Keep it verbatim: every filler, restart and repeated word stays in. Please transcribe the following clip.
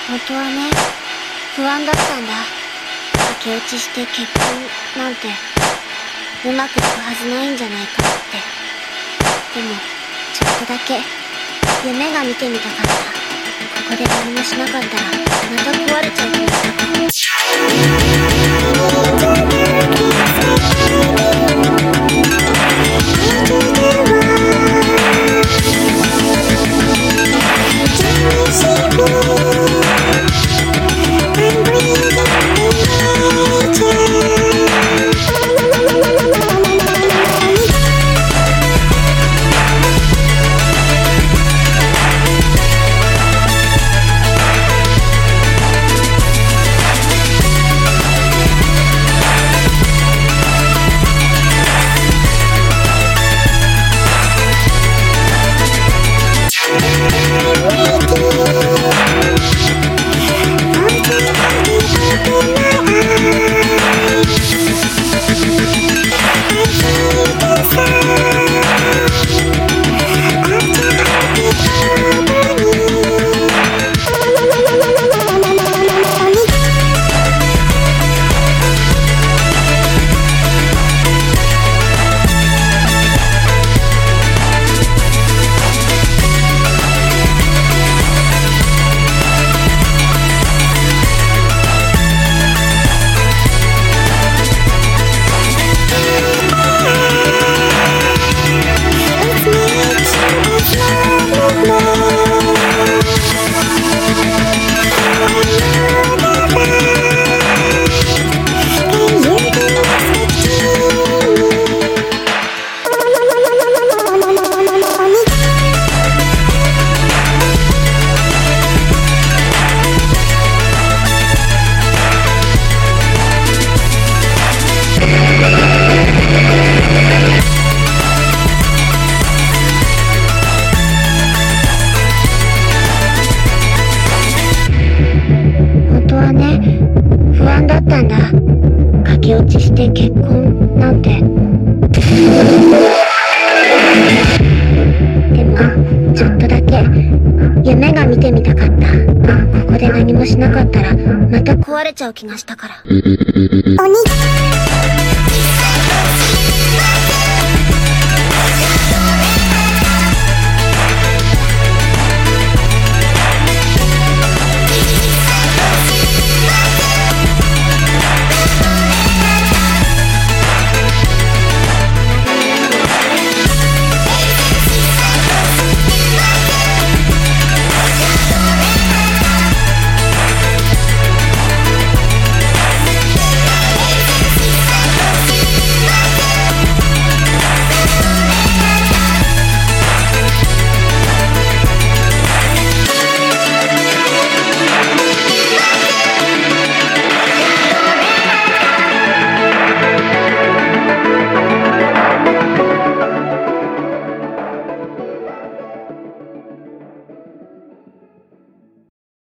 本当はね、不安だったんだ。駆け落ちして結婚なんてうまくいくはずないんじゃないかって。でもちょっとだけ夢が見てみたかった。ここで何もしなかったらまた壊れちゃうと思ったたんだ。駆け落ちして結婚なんて。でもちょっとだけ夢が見てみたかった。ここで何もしなかったらまた壊れちゃう気がしたから。おに